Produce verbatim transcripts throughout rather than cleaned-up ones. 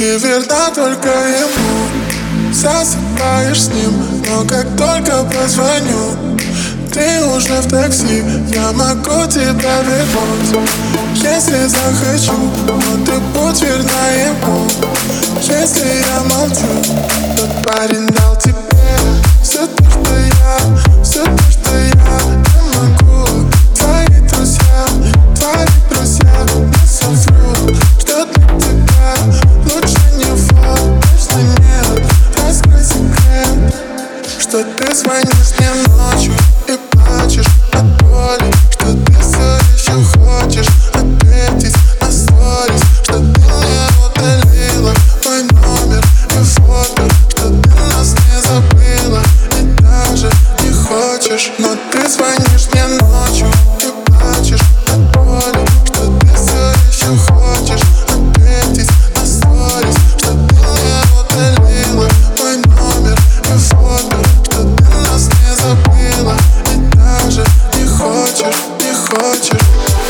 Ты верна только ему, засыпаешь с ним, но как только позвоню, ты уже в такси. Я могу тебя вернуть, если захочу, но ты будь верна ему. Если я молчу, тот парень дал тебе все то, что я, все то, что я не могу. Твои друзья, твои друзья не соврут, что для тебя лучше него точно нет. Раскрой секрет, что ты звонишь мне ночью и плачешь от боли, что ты все еще хочешь ответить на сторис, что ты мне удалила мой номер и фото, что ты нас не забыла и даже не хочешь. Но ты звонишь мне ночью и плачешь от боли, что ты все еще хочешь ответить на сторис, что ты мне удалила мой номер и фото, что ты нас не забыла и даже не хочешь, не хочешь.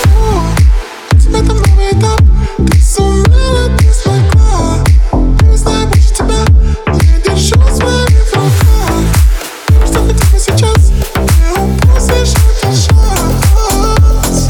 Тебе там новый этап, ты сумела, ты смогла. Не знаю больше тебя, не держу своих руках. Что хотя бы сейчас не упустишь этот шанс.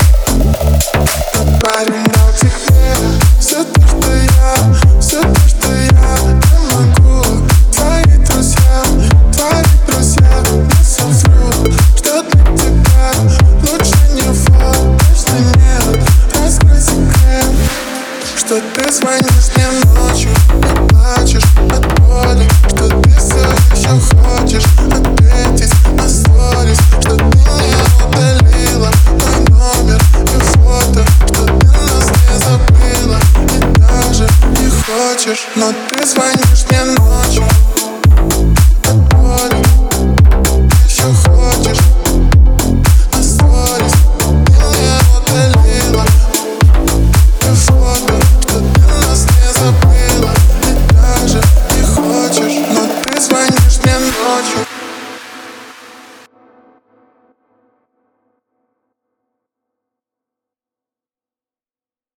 Тот парень дал тебе все то, что я, все то, что я не могу. Твои друзья, твои друзья не соврут, что для тебя лучше него точно нет. Раскрой секрет, что ты звонишь мне ночью и плачешь от боли, что ты все еще хочешь ответить на сторис, что ты мне удалила мой номер и фото, что ты нас не забыла и даже не хочешь. Но ты звонишь мне ночью